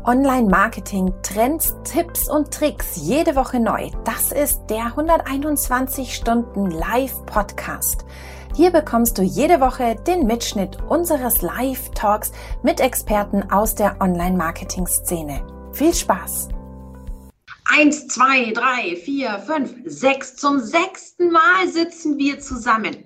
Online-Marketing, Trends, Tipps und Tricks jede Woche neu. Das ist der 121 Stunden Live-Podcast. Hier bekommst du jede Woche den Mitschnitt unseres Live-Talks mit Experten aus der Online-Marketing-Szene. Viel Spaß! 1, 2, 3, 4, 5, 6. Zum 6. Mal sitzen wir zusammen.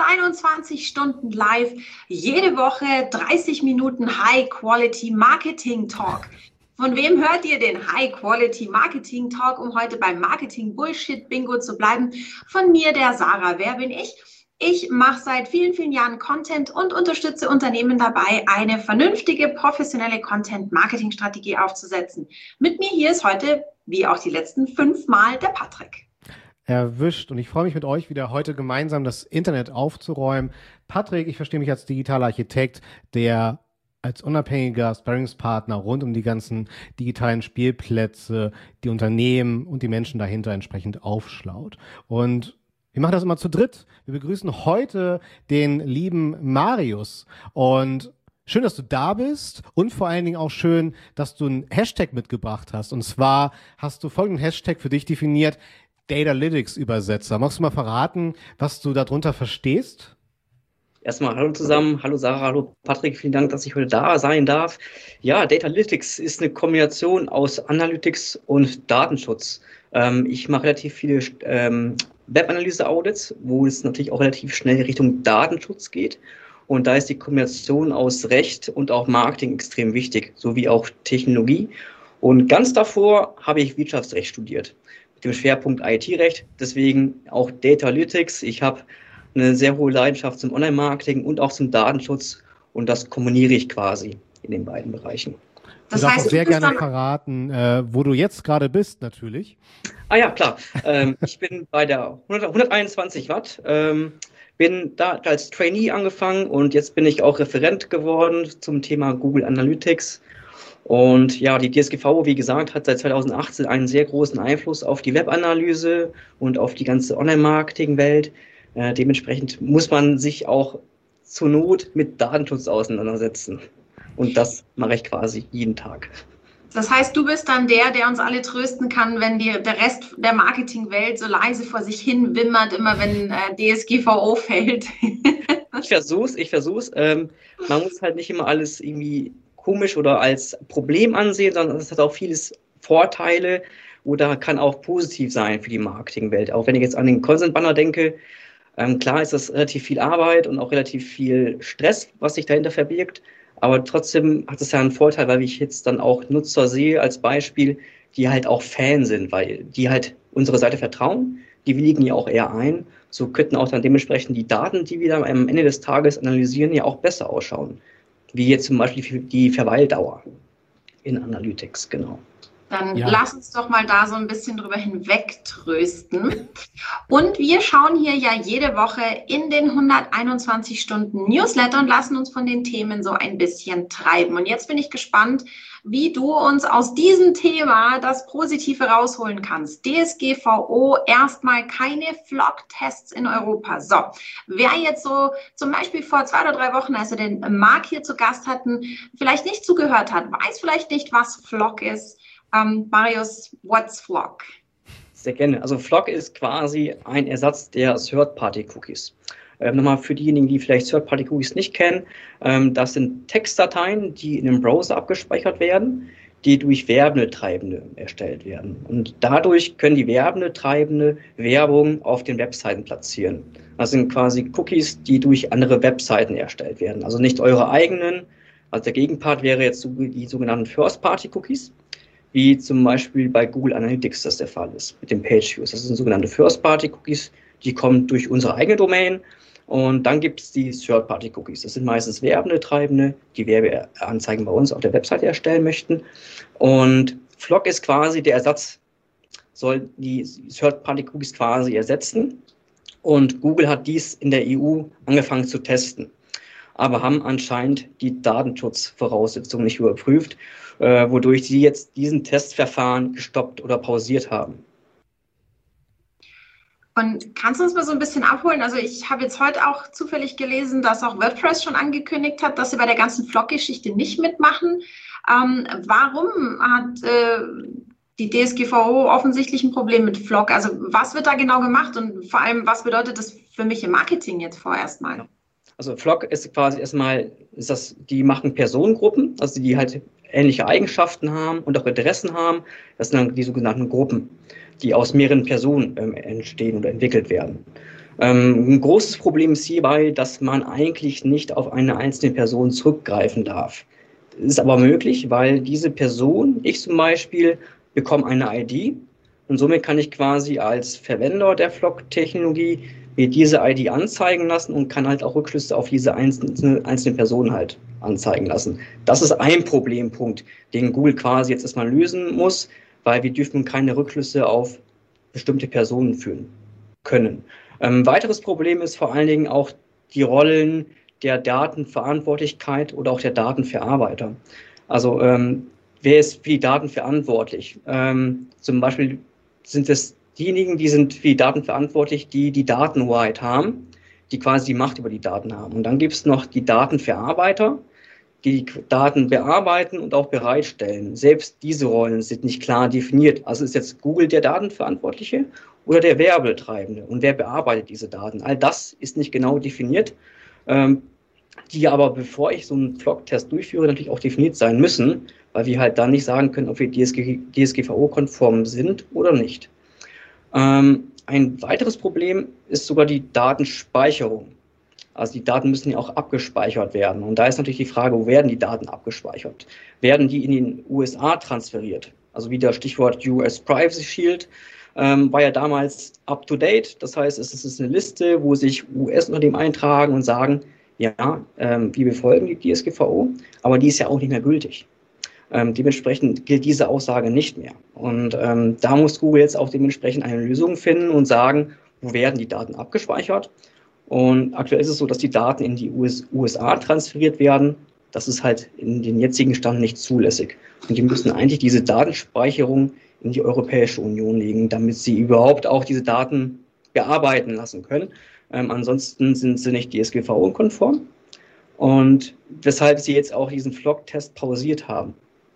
121 Stunden live, jede Woche 30 Minuten High-Quality-Marketing-Talk. Von wem hört ihr den High-Quality-Marketing-Talk, um heute beim Marketing-Bullshit-Bingo zu bleiben? Von mir, der Sarah. Wer bin ich? Ich mache seit vielen, vielen Jahren Content und unterstütze Unternehmen dabei, eine vernünftige, professionelle Content-Marketing-Strategie aufzusetzen. Mit mir hier ist heute, wie auch die letzten 5 Mal, der Patrick. Erwischt. Und ich freue mich mit euch wieder heute gemeinsam das Internet aufzuräumen. Patrick, ich verstehe mich als digitaler Architekt, der als unabhängiger Sparringspartner rund um die ganzen digitalen Spielplätze, die Unternehmen und die Menschen dahinter entsprechend aufschlaut. Und wir machen das immer zu dritt. Wir begrüßen heute den lieben Marius. Und schön, dass du da bist und vor allen Dingen auch schön, dass du einen Hashtag mitgebracht hast. Und zwar hast du folgenden Hashtag für dich definiert: Datalytics-Übersetzer. Magst du mal verraten, was du darunter verstehst? Erstmal hallo zusammen, hallo Sarah, hallo Patrick, vielen Dank, dass ich heute da sein darf. Ja, Datalytics ist eine Kombination aus Analytics und Datenschutz. Ich mache relativ viele Webanalyse-Audits, wo es natürlich auch relativ schnell Richtung Datenschutz geht. Und da ist die Kombination aus Recht und auch Marketing extrem wichtig, sowie auch Technologie. Und ganz davor habe ich Wirtschaftsrecht studiert, mit dem Schwerpunkt IT-Recht. Deswegen auch Datalytics. Ich habe eine sehr hohe Leidenschaft zum Online-Marketing und auch zum Datenschutz. Und das kombiniere ich quasi in den beiden Bereichen. Du darfst auch sehr gerne verraten, wo du jetzt gerade bist, natürlich. Ah ja, klar. Ich bin bei der 121 Watt, bin da als Trainee angefangen und jetzt bin ich auch Referent geworden zum Thema Google Analytics. Und ja, die DSGVO, wie gesagt, hat seit 2018 einen sehr großen Einfluss auf die Webanalyse und auf die ganze Online-Marketing-Welt. Dementsprechend muss man sich auch zur Not mit Datenschutz auseinandersetzen. Und das mache ich quasi jeden Tag. Das heißt, du bist dann der uns alle trösten kann, wenn der Rest der Marketingwelt so leise vor sich hin wimmert, immer wenn DSGVO fällt. Ich versuch's. Man muss halt nicht immer alles irgendwie komisch oder als Problem ansehen, sondern es hat auch vieles Vorteile oder kann auch positiv sein für die Marketingwelt. Auch wenn ich jetzt an den Consent-Banner denke, klar ist das relativ viel Arbeit und auch relativ viel Stress, was sich dahinter verbirgt. Aber trotzdem hat es ja einen Vorteil, weil ich jetzt dann auch Nutzer sehe als Beispiel, die halt auch Fan sind, weil die halt unsere Seite vertrauen. Die willigen ja auch eher ein. So könnten auch dann dementsprechend die Daten, die wir dann am Ende des Tages analysieren, ja auch besser ausschauen. Wie jetzt zum Beispiel die Verweildauer in Analytics, genau. Dann lass uns doch mal da so ein bisschen drüber hinweg trösten. Und wir schauen hier ja jede Woche in den 121 Stunden Newsletter und lassen uns von den Themen so ein bisschen treiben. Und jetzt bin ich gespannt, wie du uns aus diesem Thema das Positive rausholen kannst. DSGVO, erstmal keine Flock-Tests in Europa. So, wer jetzt so zum Beispiel vor 2 oder 3 Wochen, als wir den Marc hier zu Gast hatten, vielleicht nicht zugehört hat, weiß vielleicht nicht, was Flock ist. Marius, what's Flock? Sehr gerne. Also Flock ist quasi ein Ersatz der Third-Party-Cookies. Nochmal für diejenigen, die vielleicht Third-Party-Cookies nicht kennen, das sind Textdateien, die in einem Browser abgespeichert werden, die durch Werbetreibende erstellt werden. Und dadurch können die Werbetreibende Werbung auf den Webseiten platzieren. Das sind quasi Cookies, die durch andere Webseiten erstellt werden. Also nicht eure eigenen. Also der Gegenpart wäre jetzt die sogenannten First-Party-Cookies, wie zum Beispiel bei Google Analytics das der Fall ist, mit den Page-Views. Das sind sogenannte First-Party-Cookies, die kommen durch unsere eigene Domain. Und dann gibt es die Third-Party-Cookies. Das sind meistens Werbetreibende, die Werbeanzeigen bei uns auf der Webseite erstellen möchten. Und Flock ist quasi der Ersatz, soll die Third-Party-Cookies quasi ersetzen. Und Google hat dies in der EU angefangen zu testen, aber haben anscheinend die Datenschutzvoraussetzungen nicht überprüft, wodurch sie jetzt diesen Testverfahren gestoppt oder pausiert haben. Und kannst du uns mal so ein bisschen abholen? Also ich habe jetzt heute auch zufällig gelesen, dass auch WordPress schon angekündigt hat, dass sie bei der ganzen Flock-Geschichte nicht mitmachen. Warum hat die DSGVO offensichtlich ein Problem mit Flock? Also was wird da genau gemacht und vor allem, was bedeutet das für mich im Marketing jetzt vorerst mal? Also Flock ist quasi erstmal, die machen Personengruppen, also die halt ähnliche Eigenschaften haben und auch Interessen haben. Das sind dann die sogenannten Gruppen, die aus mehreren Personen entstehen oder entwickelt werden. Ein großes Problem ist hierbei, dass man eigentlich nicht auf eine einzelne Person zurückgreifen darf. Das ist aber möglich, weil diese Person, ich zum Beispiel, bekomme eine ID und somit kann ich quasi als Verwender der Flock-Technologie mir diese ID anzeigen lassen und kann halt auch Rückschlüsse auf diese einzelne Person halt anzeigen lassen. Das ist ein Problempunkt, den Google quasi jetzt erstmal lösen muss, weil wir dürfen keine Rückschlüsse auf bestimmte Personen führen können. Weiteres Problem ist vor allen Dingen auch die Rollen der Datenverantwortlichkeit oder auch der Datenverarbeiter. Also wer ist für die Daten verantwortlich? Zum Beispiel sind es diejenigen, die sind für die Daten verantwortlich, die die Datenhoheit haben, die quasi die Macht über die Daten haben. Und dann gibt es noch die Datenverarbeiter, die Daten bearbeiten und auch bereitstellen. Selbst diese Rollen sind nicht klar definiert. Also ist jetzt Google der Datenverantwortliche oder der Werbetreibende? Und wer bearbeitet diese Daten? All das ist nicht genau definiert, die aber, bevor ich so einen Flock-Test durchführe, natürlich auch definiert sein müssen, weil wir halt dann nicht sagen können, ob wir DSGVO-konform sind oder nicht. Ein weiteres Problem ist sogar die Datenspeicherung. Also die Daten müssen ja auch abgespeichert werden. Und da ist natürlich die Frage, wo werden die Daten abgespeichert? Werden die in den USA transferiert? Also wieder Stichwort US Privacy Shield war ja damals up-to-date. Das heißt, es ist eine Liste, wo sich US-Unternehmen eintragen und sagen, ja, wir befolgen die DSGVO, aber die ist ja auch nicht mehr gültig. Dementsprechend gilt diese Aussage nicht mehr. Und da muss Google jetzt auch dementsprechend eine Lösung finden und sagen, wo werden die Daten abgespeichert. Und aktuell ist es so, dass die Daten in die USA transferiert werden. Das ist halt in den jetzigen Stand nicht zulässig. Und die müssen eigentlich diese Datenspeicherung in die Europäische Union legen, damit sie überhaupt auch diese Daten bearbeiten lassen können. Ansonsten sind sie nicht DSGVO-konform. Und weshalb sie jetzt auch diesen Flock-Test pausiert haben.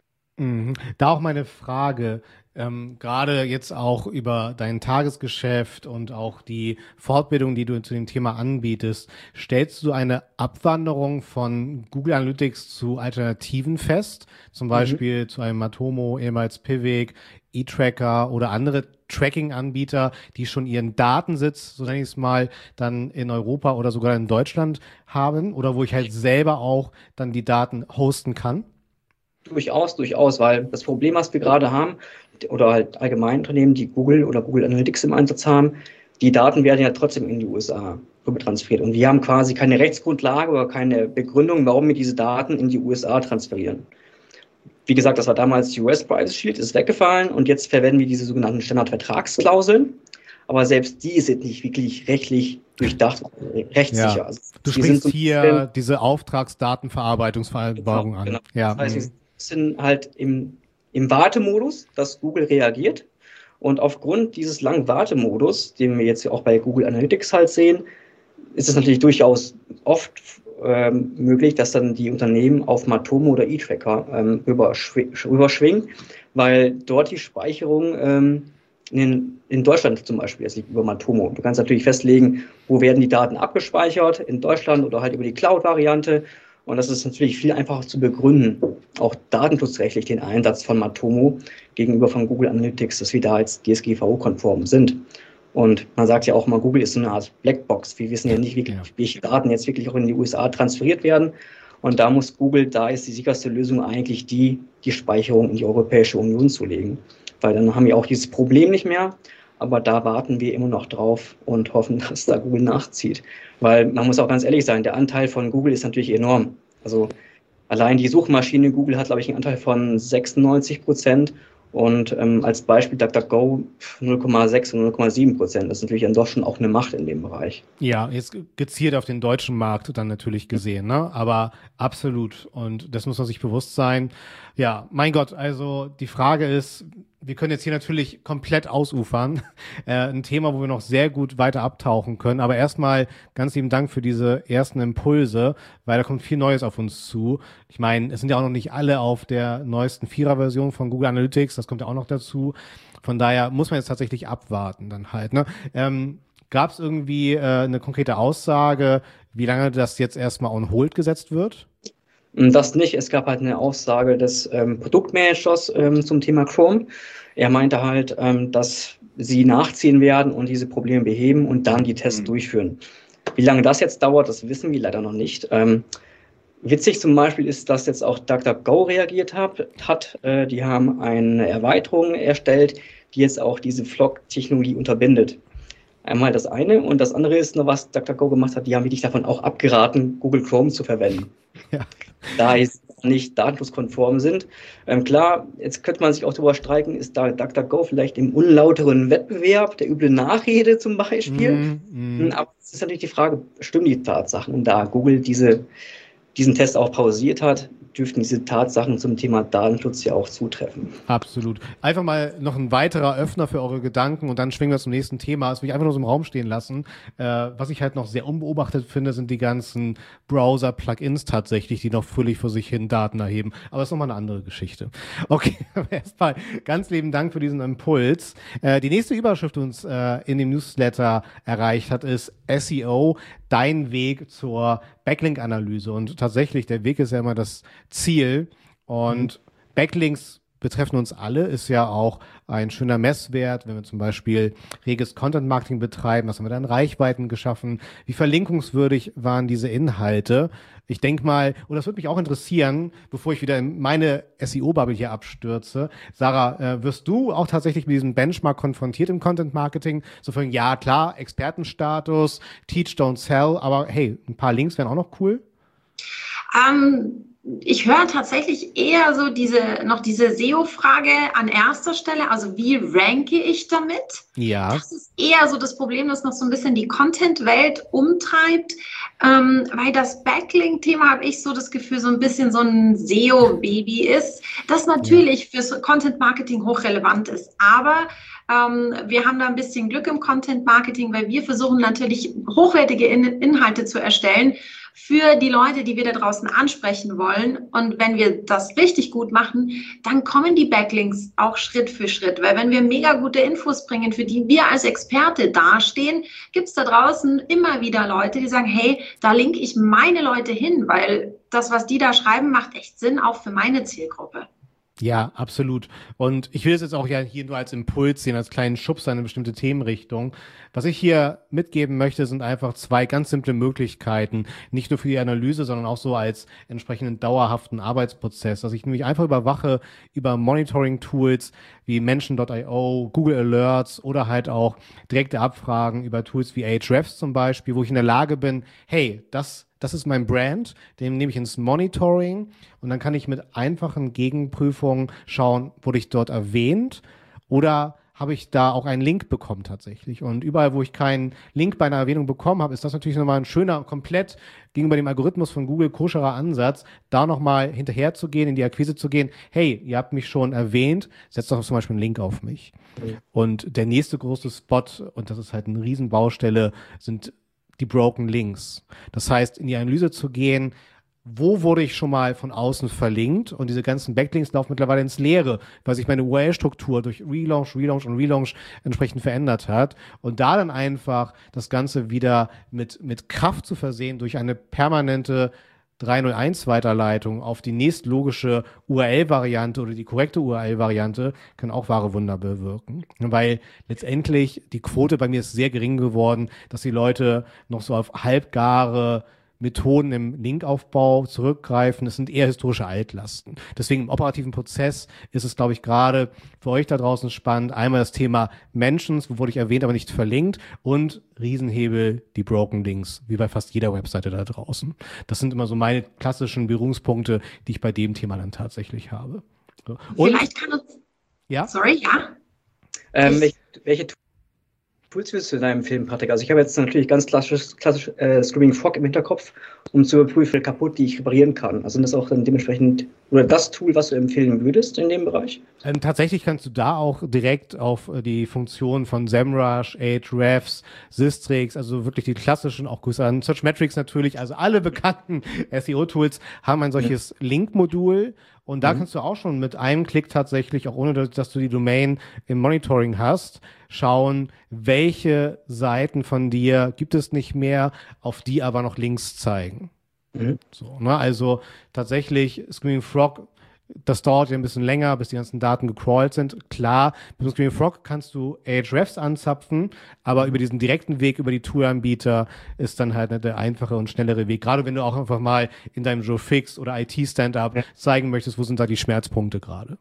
Da auch meine Frage, gerade jetzt auch über dein Tagesgeschäft und auch die Fortbildung, die du zu dem Thema anbietest, stellst du eine Abwanderung von Google Analytics zu Alternativen fest, zum Beispiel zu einem Matomo, ehemals Pivik, eTracker oder andere Tracking-Anbieter, die schon ihren Datensitz, so nenne ich es mal, dann in Europa oder sogar in Deutschland haben oder wo ich halt selber auch dann die Daten hosten kann? Durchaus, weil das Problem, was wir gerade haben, oder halt allgemein Unternehmen, die Google oder Google Analytics im Einsatz haben, die Daten werden ja trotzdem in die USA rüber transferiert. Und wir haben quasi keine Rechtsgrundlage oder keine Begründung, warum wir diese Daten in die USA transferieren. Wie gesagt, das war damals US Privacy Shield, ist weggefallen und jetzt verwenden wir diese sogenannten Standardvertragsklauseln. Aber selbst die sind nicht wirklich rechtlich durchdacht, rechtssicher. Ja. Also, du sprichst hier diese Auftragsdatenverarbeitungsvereinbarung an. Genau. Ja. Das heißt, wir sind halt im Wartemodus, dass Google reagiert. Und aufgrund dieses langen Wartemodus, den wir jetzt ja auch bei Google Analytics halt sehen, ist es natürlich durchaus oft möglich, dass dann die Unternehmen auf Matomo oder eTracker rüberschwingen, weil dort die Speicherung in Deutschland zum Beispiel, das liegt über Matomo. Du kannst natürlich festlegen, wo werden die Daten abgespeichert, in Deutschland oder halt über die Cloud-Variante. Und das ist natürlich viel einfacher zu begründen, auch datenschutzrechtlich den Einsatz von Matomo gegenüber von Google Analytics, dass wir da als DSGVO-konform sind. Und man sagt ja auch mal, Google ist so eine Art Blackbox. Wir wissen ja nicht wirklich, welche Daten jetzt wirklich auch in die USA transferiert werden. Und da muss Google, da ist die sicherste Lösung eigentlich die Speicherung in die Europäische Union zu legen. Weil dann haben wir auch dieses Problem nicht mehr. Aber da warten wir immer noch drauf und hoffen, dass da Google nachzieht. Weil man muss auch ganz ehrlich sein, der Anteil von Google ist natürlich enorm. Also allein die Suchmaschine Google hat, glaube ich, einen Anteil von 96%. Und als Beispiel DuckDuckGo 0,6 und 0,7%. Das ist natürlich dann doch schon auch eine Macht in dem Bereich. Ja, jetzt gezielt auf den deutschen Markt dann natürlich gesehen, ne? Aber absolut. Und das muss man sich bewusst sein. Ja, mein Gott, also die Frage ist, wir können jetzt hier natürlich komplett ausufern. Ein Thema, wo wir noch sehr gut weiter abtauchen können. Aber erstmal ganz lieben Dank für diese ersten Impulse, weil da kommt viel Neues auf uns zu. Ich meine, es sind ja auch noch nicht alle auf der neuesten 4er-Version von Google Analytics. Das kommt ja auch noch dazu. Von daher muss man jetzt tatsächlich abwarten dann halt. Ne? Gab es irgendwie eine konkrete Aussage, wie lange das jetzt erstmal on hold gesetzt wird? Das nicht. Es gab halt eine Aussage des Produktmanagers zum Thema Chrome. Er meinte halt, dass sie nachziehen werden und diese Probleme beheben und dann die Tests durchführen. Wie lange das jetzt dauert, das wissen wir leider noch nicht. Witzig zum Beispiel ist, dass jetzt auch DuckDuckGo reagiert hat. Die haben eine Erweiterung erstellt, die jetzt auch diese Flock-Technologie unterbindet. Einmal das eine und das andere ist noch, was DuckDuckGo gemacht hat, die haben wirklich davon auch abgeraten, Google Chrome zu verwenden. Ja. Da es nicht datenschutzkonform sind. Klar, jetzt könnte man sich auch darüber streiten, ist da DuckDuckGo vielleicht im unlauteren Wettbewerb, der üble Nachrede zum Beispiel. Aber es ist natürlich die Frage, stimmen die Tatsachen? Und da Google diesen Test auch pausiert hat, dürften diese Tatsachen zum Thema Datenschutz ja auch zutreffen. Absolut. Einfach mal noch ein weiterer Öffner für eure Gedanken und dann schwingen wir zum nächsten Thema. Das will ich einfach nur so im Raum stehen lassen. Was ich halt noch sehr unbeobachtet finde, sind die ganzen Browser-Plugins tatsächlich, die noch fröhlich vor sich hin Daten erheben. Aber das ist nochmal eine andere Geschichte. Okay, erstmal ganz lieben Dank für diesen Impuls. Die nächste Überschrift, die uns in dem Newsletter erreicht hat, ist SEO, dein Weg zur Backlink-Analyse. Und tatsächlich, der Weg ist ja immer das Ziel. Und Backlinks betreffen uns alle, ist ja auch ein schöner Messwert, wenn wir zum Beispiel reges Content-Marketing betreiben, was haben wir dann Reichweiten geschaffen, wie verlinkungswürdig waren diese Inhalte. Ich denke mal, und das würde mich auch interessieren, bevor ich wieder in meine SEO-Bubble hier abstürze. Sarah, wirst du auch tatsächlich mit diesem Benchmark konfrontiert im Content-Marketing? So von, ja klar, Expertenstatus, Teach, don't sell, aber hey, ein paar Links wären auch noch cool. Ich höre tatsächlich eher so diese SEO-Frage an erster Stelle. Also wie ranke ich damit? Ja. Das ist eher so das Problem, das noch so ein bisschen die Content-Welt umtreibt. Weil das Backlink-Thema, habe ich so das Gefühl, so ein bisschen so ein SEO-Baby ist, das natürlich fürs Content-Marketing hochrelevant ist. Aber wir haben da ein bisschen Glück im Content-Marketing, weil wir versuchen natürlich hochwertige Inhalte zu erstellen für die Leute, die wir da draußen ansprechen wollen. Und wenn wir das richtig gut machen, dann kommen die Backlinks auch Schritt für Schritt. Weil wenn wir mega gute Infos bringen, für die wir als Experte dastehen, gibt es da draußen immer wieder Leute, die sagen, hey, da linke ich meine Leute hin, weil das, was die da schreiben, macht echt Sinn, auch für meine Zielgruppe. Ja, absolut. Und ich will es jetzt auch ja hier nur als Impuls sehen, als kleinen Schubs in eine bestimmte Themenrichtung. Was ich hier mitgeben möchte, sind einfach 2 ganz simple Möglichkeiten, nicht nur für die Analyse, sondern auch so als entsprechenden dauerhaften Arbeitsprozess, dass ich nämlich einfach überwache über Monitoring-Tools wie Mention.io, Google Alerts oder halt auch direkte Abfragen über Tools wie Ahrefs zum Beispiel, wo ich in der Lage bin, hey, das ist mein Brand, den nehme ich ins Monitoring und dann kann ich mit einfachen Gegenprüfungen schauen, wurde ich dort erwähnt oder habe ich da auch einen Link bekommen tatsächlich. Und überall, wo ich keinen Link bei einer Erwähnung bekommen habe, ist das natürlich nochmal ein schöner, komplett gegenüber dem Algorithmus von Google koscherer Ansatz, da nochmal hinterher zu gehen, in die Akquise zu gehen. Hey, ihr habt mich schon erwähnt, setzt doch zum Beispiel einen Link auf mich. Und der nächste große Spot, und das ist halt eine Riesenbaustelle, sind die Broken Links. Das heißt, in die Analyse zu gehen, wo wurde ich schon mal von außen verlinkt und diese ganzen Backlinks laufen mittlerweile ins Leere, weil sich meine URL-Struktur durch Relaunch entsprechend verändert hat und da dann einfach das Ganze wieder mit Kraft zu versehen durch eine permanente 301-Weiterleitung auf die nächstlogische URL-Variante oder die korrekte URL-Variante kann auch wahre Wunder bewirken. Weil letztendlich die Quote bei mir ist sehr gering geworden, dass die Leute noch so auf halbgare Methoden im Linkaufbau zurückgreifen. Das sind eher historische Altlasten. Deswegen im operativen Prozess ist es, glaube ich, gerade für euch da draußen spannend. Einmal das Thema Mentions, wo wurde ich erwähnt, aber nicht verlinkt und Riesenhebel, die Broken Links, wie bei fast jeder Webseite da draußen. Das sind immer so meine klassischen Berührungspunkte, die ich bei dem Thema dann tatsächlich habe. So. Und, vielleicht kann uns... Ja? Sorry, ja? Welche Tools willst du in deinem Film, Patrick? Also ich habe jetzt natürlich ganz klassisch Screaming Frog im Hinterkopf, um zu überprüfen, kaputt, die ich reparieren kann. Also das ist auch dann dementsprechend, oder das Tool, was du empfehlen würdest in dem Bereich? Tatsächlich kannst du da auch direkt auf die Funktion von SEMrush, Ahrefs, Sistrix, also wirklich die klassischen, auch Grüße an Searchmetrics natürlich, also alle bekannten SEO-Tools haben ein solches Link-Modul. Und da kannst du auch schon mit einem Klick tatsächlich, auch ohne dass du die Domain im Monitoring hast, schauen, welche Seiten von dir gibt es nicht mehr, auf die aber noch Links zeigen. So, ne? Also tatsächlich Screaming Frog, das dauert ja ein bisschen länger, bis die ganzen Daten gecrawlt sind. Klar, mit Screaming Frog kannst du Ahrefs anzapfen, aber über diesen direkten Weg, über die Toolanbieter, ist dann halt der einfache und schnellere Weg. Gerade wenn du auch einfach mal in deinem Joe Fix oder IT-Stand-Up zeigen möchtest, wo sind da die Schmerzpunkte gerade.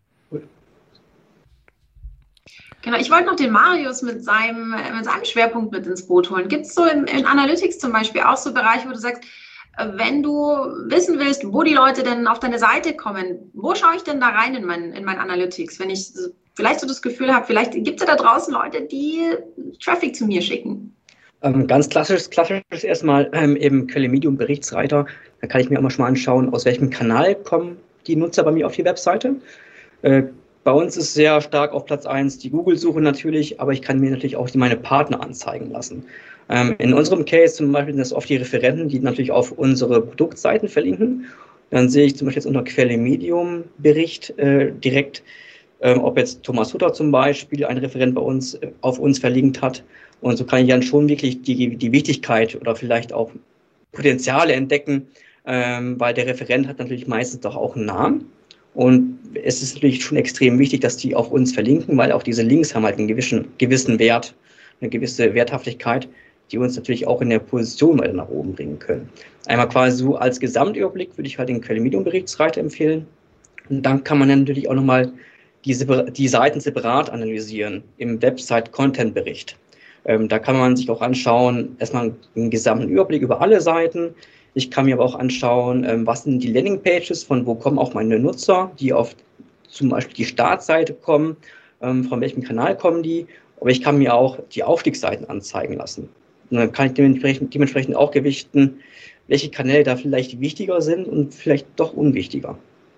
Genau, ich wollte noch den Marius mit seinem Schwerpunkt mit ins Boot holen. Gibt es so in Analytics zum Beispiel auch so Bereiche, wo du sagst, wenn du wissen willst, wo die Leute denn auf deine Seite kommen, wo schaue ich denn da rein in mein Analytics? Wenn ich vielleicht so das Gefühl habe, vielleicht gibt es ja da draußen Leute, die Traffic zu mir schicken. Ganz klassisch erstmal im Quelle Medium Berichtsreiter. Da kann ich mir auch mal schon mal anschauen, aus welchem Kanal kommen die Nutzer bei mir auf die Webseite. Bei uns ist sehr stark auf Platz 1 die Google-Suche natürlich, aber ich kann mir natürlich auch meine Partner anzeigen lassen. In unserem Case zum Beispiel sind das oft die Referenten, die natürlich auf unsere Produktseiten verlinken. Dann sehe ich zum Beispiel jetzt unter Quelle Medium Bericht direkt, ob jetzt Thomas Hutter zum Beispiel, ein Referent bei uns, auf uns verlinkt hat. Und so kann ich dann schon wirklich die Wichtigkeit oder vielleicht auch Potenziale entdecken, weil der Referent hat natürlich meistens doch auch einen Namen. Und es ist natürlich schon extrem wichtig, dass die auf uns verlinken, weil auch diese Links haben halt einen gewissen Wert, eine gewisse Werthaftigkeit, die uns natürlich auch in der Position weiter nach oben bringen können. Einmal quasi so als Gesamtüberblick würde ich halt den Quelle Medium Berichtsreiter empfehlen. Und dann kann man dann natürlich auch nochmal die Seiten separat analysieren im Website-Content-Bericht. Da kann man sich auch anschauen, erstmal einen gesamten Überblick über alle Seiten. Ich kann mir aber auch anschauen, was sind die Landingpages, von wo kommen auch meine Nutzer, die auf zum Beispiel die Startseite kommen, von welchem Kanal kommen die. Aber ich kann mir auch die Aufstiegsseiten anzeigen lassen. Und dann kann ich dementsprechend auch gewichten, welche Kanäle da vielleicht wichtiger sind und vielleicht doch unwichtiger.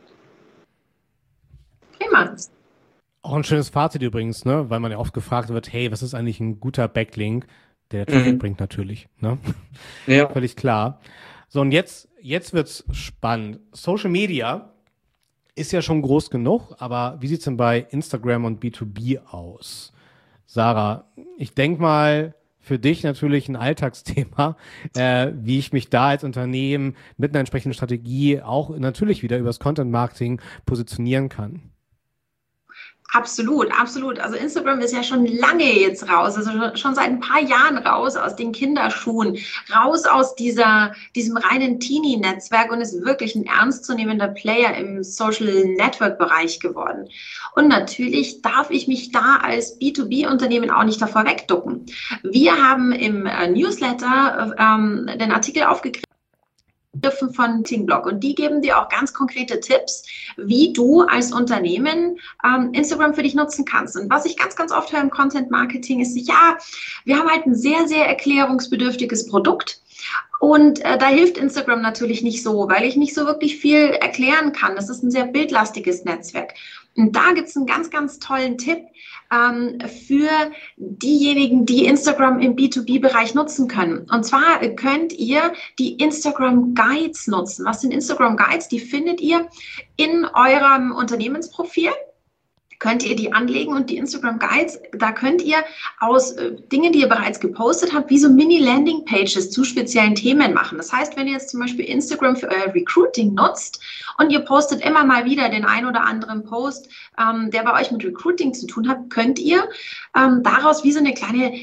Prima. Auch ein schönes Fazit übrigens, ne? Weil man ja oft gefragt wird, hey, was ist eigentlich ein guter Backlink, der Traffic bringt natürlich. Ne? Ja. Völlig klar. So, und jetzt wird's spannend. Social Media ist ja schon groß genug, aber wie sieht's denn bei Instagram und B2B aus? Sarah, ich denke mal, für dich natürlich ein Alltagsthema, wie ich mich da als Unternehmen mit einer entsprechenden Strategie auch natürlich wieder übers Content Marketing positionieren kann. Absolut, absolut. Also Instagram ist ja schon lange jetzt raus, also schon seit ein paar Jahren raus aus den Kinderschuhen, raus aus diesem reinen Teenie-Netzwerk und ist wirklich ein ernstzunehmender Player im Social-Network-Bereich geworden. Und natürlich darf ich mich da als B2B-Unternehmen auch nicht davor wegducken. Wir haben im Newsletter den Artikel aufgegriffen von Teamblog und die geben dir auch ganz konkrete Tipps, wie du als Unternehmen Instagram für dich nutzen kannst. Und was ich ganz, ganz oft höre im Content Marketing ist, ja, wir haben halt ein sehr, sehr erklärungsbedürftiges Produkt. Und da hilft Instagram natürlich nicht so, weil ich nicht so wirklich viel erklären kann. Das ist ein sehr bildlastiges Netzwerk. Und da gibt es einen ganz, ganz tollen Tipp für diejenigen, die Instagram im B2B-Bereich nutzen können. Und zwar könnt ihr die Instagram Guides nutzen. Was sind Instagram Guides? Die findet ihr in eurem Unternehmensprofil. Könnt ihr die anlegen und die Instagram Guides, da könnt ihr aus Dingen, die ihr bereits gepostet habt, wie so Mini-Landing-Pages zu speziellen Themen machen. Das heißt, wenn ihr jetzt zum Beispiel Instagram für euer Recruiting nutzt und ihr postet immer mal wieder den ein oder anderen Post, der bei euch mit Recruiting zu tun hat, könnt ihr daraus wie so eine kleine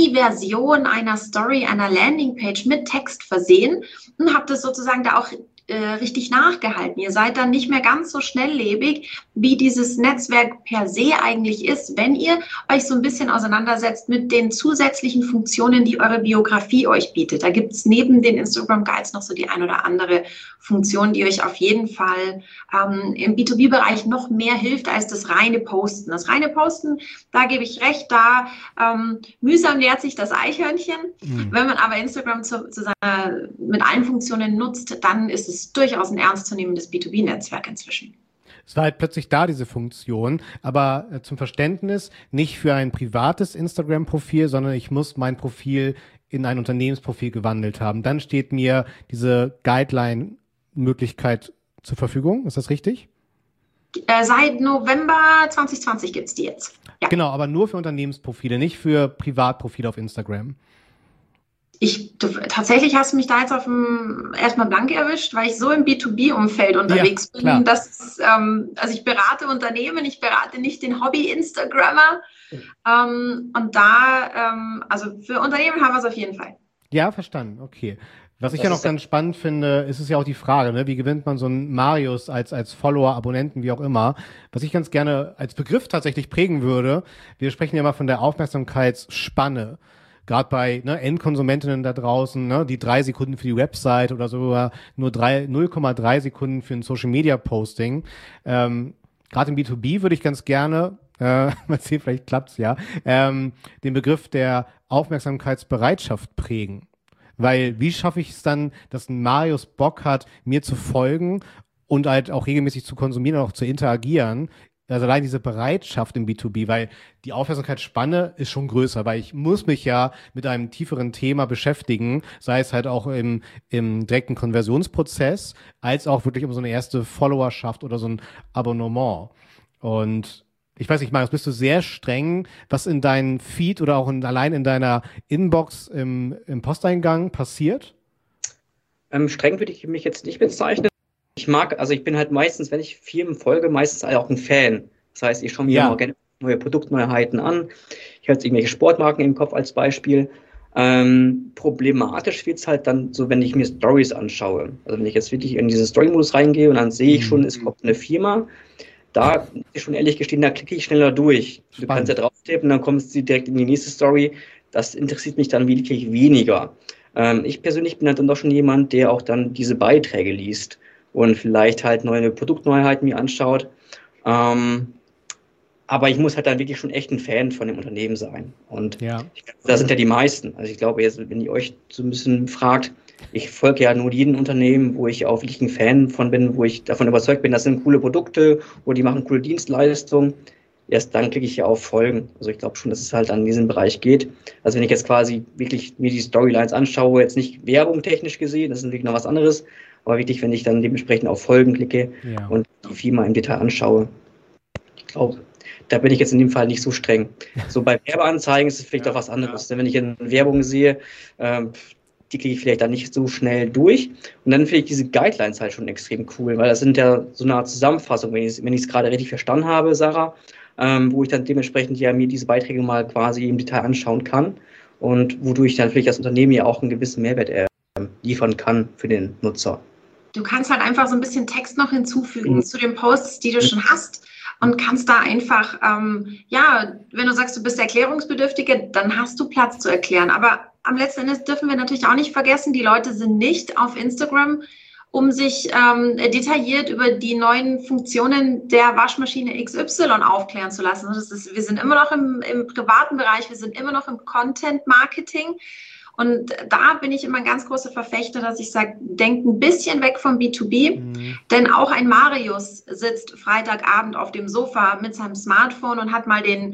Mini-Version einer Story, einer Landing-Page mit Text versehen und habt es sozusagen da auch richtig nachgehalten. Ihr seid dann nicht mehr ganz so schnelllebig, wie dieses Netzwerk per se eigentlich ist, wenn ihr euch so ein bisschen auseinandersetzt mit den zusätzlichen Funktionen, die eure Biografie euch bietet. Da gibt es neben den Instagram Guides noch so die ein oder andere Funktion, die euch auf jeden Fall im B2B-Bereich noch mehr hilft als das reine Posten. Das reine Posten, da gebe ich recht, da mühsam nährt sich das Eichhörnchen. Wenn man aber Instagram mit allen Funktionen nutzt, dann ist es durchaus ein ernstzunehmendes B2B-Netzwerk inzwischen. Es war halt plötzlich da, diese Funktion, aber zum Verständnis nicht für ein privates Instagram-Profil, sondern ich muss mein Profil in ein Unternehmensprofil gewandelt haben. Dann steht mir diese Guideline-Möglichkeit zur Verfügung. Ist das richtig? Seit November 2020 gibt es die jetzt. Ja. Genau, aber nur für Unternehmensprofile, nicht für Privatprofile auf Instagram. Tatsächlich hast du mich da jetzt erstmal blank erwischt, weil ich so im B2B-Umfeld unterwegs bin. Klar. Also ich berate Unternehmen, ich berate nicht den Hobby-Instagrammer. Und da, also für Unternehmen haben wir es auf jeden Fall. Ja, verstanden, okay. Was ich ja noch ganz spannend finde, ist es ja auch die Frage, ne? Wie gewinnt man so einen Marius als Follower, Abonnenten, wie auch immer. Was ich ganz gerne als Begriff tatsächlich prägen würde, wir sprechen ja mal von der Aufmerksamkeitsspanne. Gerade bei Endkonsumentinnen da draußen, ne, die 3 Sekunden für die Website oder sogar nur 0,3 Sekunden für ein Social-Media-Posting. Gerade im B2B würde ich ganz gerne, mal sehen, vielleicht klappt's ja, den Begriff der Aufmerksamkeitsbereitschaft prägen. Weil wie schaffe ich es dann, dass ein Marius Bock hat, mir zu folgen und halt auch regelmäßig zu konsumieren und auch zu interagieren? Also allein diese Bereitschaft im B2B, weil die Aufmerksamkeitsspanne ist schon größer, weil ich muss mich ja mit einem tieferen Thema beschäftigen, sei es halt auch im direkten Konversionsprozess, als auch wirklich um so eine erste Followerschaft oder so ein Abonnement. Und ich weiß nicht, Marius, bist du sehr streng, was in deinem Feed oder auch allein in deiner Inbox im Posteingang passiert? Streng würde ich mich jetzt nicht bezeichnen. Ich bin halt meistens, wenn ich Firmen folge, meistens auch ein Fan. Das heißt, ich schaue mir immer gerne neue Produktneuheiten an. Ich habe jetzt irgendwelche Sportmarken im Kopf als Beispiel. Problematisch wird es halt dann so, wenn ich mir Stories anschaue. Also wenn ich jetzt wirklich in diesen Story-Modus reingehe und dann sehe ich schon, es kommt eine Firma. Da ist schon ehrlich gestehen, da klicke ich schneller durch. Du kannst ja drauf tippen, dann kommst du direkt in die nächste Story. Das interessiert mich dann wirklich weniger. Ich persönlich bin halt dann doch schon jemand, der auch dann diese Beiträge liest und vielleicht halt neue Produktneuheiten mir anschaut. Aber ich muss halt dann wirklich schon echt ein Fan von dem Unternehmen sein. Und da sind ja die meisten. Also ich glaube, jetzt, wenn ihr euch so ein bisschen fragt, ich folge ja nur jedem Unternehmen, wo ich auch wirklich ein Fan von bin, wo ich davon überzeugt bin, das sind coole Produkte oder die machen coole Dienstleistungen. Erst dann klicke ich ja auf Folgen. Also ich glaube schon, dass es halt an diesen Bereich geht. Also wenn ich jetzt quasi wirklich mir die Storylines anschaue, jetzt nicht Werbung technisch gesehen, das ist natürlich noch was anderes, aber wirklich, wenn ich dann dementsprechend auf Folgen klicke und die Firma im Detail anschaue. Ich glaube, da bin ich jetzt in dem Fall nicht so streng. So bei Werbeanzeigen ist es vielleicht auch was anderes. Denn wenn ich eine Werbung sehe, die kriege ich vielleicht dann nicht so schnell durch. Und dann finde ich diese Guidelines halt schon extrem cool, weil das sind ja so eine Art Zusammenfassung, wenn ich es gerade richtig verstanden habe, Sarah, wo ich dann dementsprechend ja mir diese Beiträge mal quasi im Detail anschauen kann und wodurch dann vielleicht das Unternehmen ja auch einen gewissen Mehrwert liefern kann für den Nutzer. Du kannst halt einfach so ein bisschen Text noch hinzufügen zu den Posts, die du schon hast. Und kannst da einfach, wenn du sagst, du bist Erklärungsbedürftige, dann hast du Platz zu erklären. Aber am letzten Endes dürfen wir natürlich auch nicht vergessen, die Leute sind nicht auf Instagram, um sich detailliert über die neuen Funktionen der Waschmaschine XY aufklären zu lassen. Wir sind immer noch im privaten Bereich, wir sind immer noch im Content-Marketing. Und da bin ich immer ein ganz großer Verfechter, dass ich sage, denkt ein bisschen weg vom B2B, denn auch ein Marius sitzt Freitagabend auf dem Sofa mit seinem Smartphone und hat mal den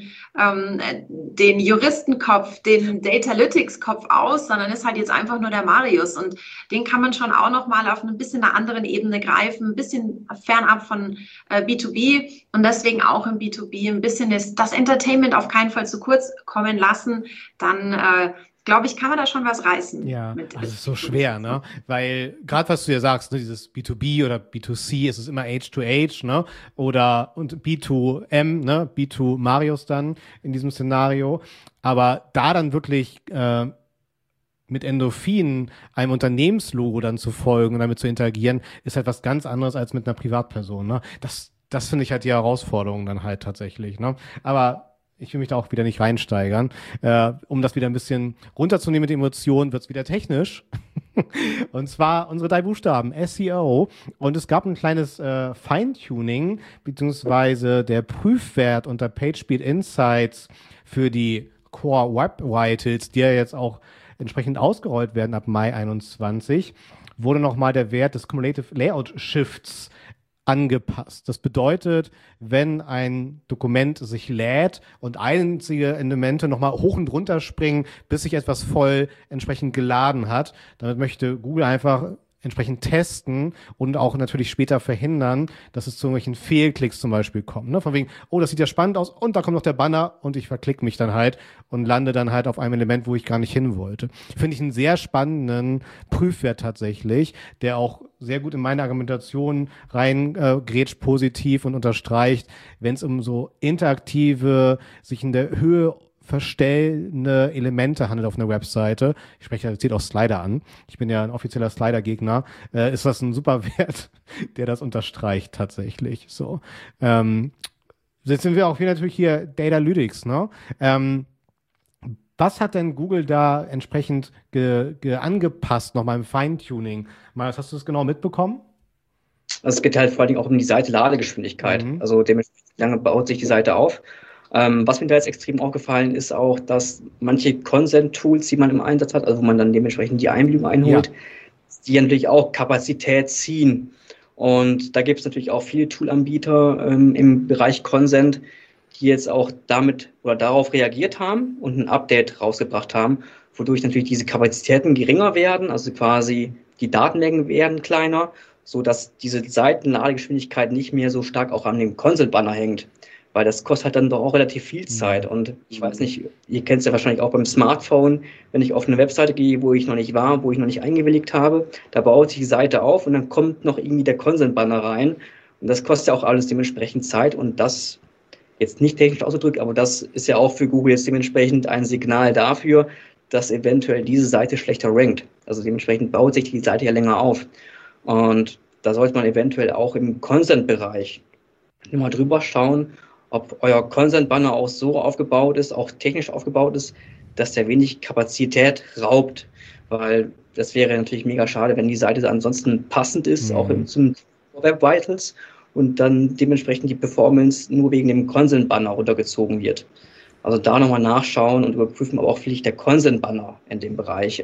Juristenkopf, den Datalytics-Kopf aus, sondern ist halt jetzt einfach nur der Marius und den kann man schon auch nochmal auf ein bisschen einer anderen Ebene greifen, ein bisschen fernab von B2B und deswegen auch im B2B ein bisschen das Entertainment auf keinen Fall zu kurz kommen lassen, dann glaube ich, kann man da schon was reißen. Ja, das ist so schwer, ne? Weil gerade was du ja sagst, ne, dieses B2B oder B2C, ist es immer Age to Age, ne? Oder und B2M, ne? B2 Marius dann in diesem Szenario. Aber da dann wirklich mit Endorphinen einem Unternehmenslogo dann zu folgen und damit zu interagieren, ist halt was ganz anderes als mit einer Privatperson. Ne? Das finde ich halt die Herausforderung dann halt tatsächlich. Ne? Aber ich will mich da auch wieder nicht reinsteigern. Um das wieder ein bisschen runterzunehmen mit Emotionen, wird's wieder technisch. Und zwar unsere 3 Buchstaben, SEO. Und es gab ein kleines Feintuning, beziehungsweise der Prüfwert unter PageSpeed Insights für die Core Web Vitals, die ja jetzt auch entsprechend ausgerollt werden ab Mai 21, wurde nochmal der Wert des Cumulative Layout Shifts angepasst. Das bedeutet, wenn ein Dokument sich lädt und einzige Elemente nochmal hoch und runter springen, bis sich etwas voll entsprechend geladen hat, damit möchte Google einfach entsprechend testen und auch natürlich später verhindern, dass es zu irgendwelchen Fehlklicks zum Beispiel kommt. Ne? Von wegen, oh, das sieht ja spannend aus und da kommt noch der Banner und ich verklicke mich dann halt und lande dann halt auf einem Element, wo ich gar nicht hin wollte. Finde ich einen sehr spannenden Prüfwert tatsächlich, der auch sehr gut in meine Argumentation reingrätscht positiv und unterstreicht, wenn es um so interaktive, sich in der Höhe verstellende Elemente handelt auf einer Webseite. Ich spreche jetzt auch Slider an. Ich bin ja ein offizieller Slider-Gegner. Ist das ein super Wert, der das unterstreicht tatsächlich. So. Jetzt sind wir auch wieder natürlich hier Datalytics, ne? Was hat denn Google da entsprechend angepasst, nochmal im Feintuning? Marius, hast du das genau mitbekommen? Also es geht halt vor allem auch um die Seite-Ladegeschwindigkeit. Also dementsprechend, wie lange baut sich die Seite auf? Was mir da jetzt extrem aufgefallen ist auch, dass manche Consent-Tools, die man im Einsatz hat, also wo man dann dementsprechend die Einwilligung einholt, die natürlich auch Kapazität ziehen. Und da gibt es natürlich auch viele Toolanbieter im Bereich Consent, die jetzt auch damit oder darauf reagiert haben und ein Update rausgebracht haben, wodurch natürlich diese Kapazitäten geringer werden, also quasi die Datenmengen werden kleiner, sodass diese Seitenladegeschwindigkeit nicht mehr so stark auch an dem Consent-Banner hängt. Weil das kostet halt dann doch auch relativ viel Zeit. Und ich weiß nicht, ihr kennt es ja wahrscheinlich auch beim Smartphone, wenn ich auf eine Webseite gehe, wo ich noch nicht war, wo ich noch nicht eingewilligt habe, da baut sich die Seite auf und dann kommt noch irgendwie der Consent-Banner rein. Und das kostet ja auch alles dementsprechend Zeit. Und das, jetzt nicht technisch ausgedrückt, aber das ist ja auch für Google jetzt dementsprechend ein Signal dafür, dass eventuell diese Seite schlechter rankt. Also dementsprechend baut sich die Seite ja länger auf. Und da sollte man eventuell auch im Consent-Bereich mal drüber schauen, ob euer Consent-Banner auch so aufgebaut ist, auch technisch aufgebaut ist, dass der wenig Kapazität raubt. Weil das wäre natürlich mega schade, wenn die Seite ansonsten passend ist, auch zum Web Vitals, und dann dementsprechend die Performance nur wegen dem Consent-Banner runtergezogen wird. Also da nochmal nachschauen und überprüfen, ob auch vielleicht der Consent-Banner in dem Bereich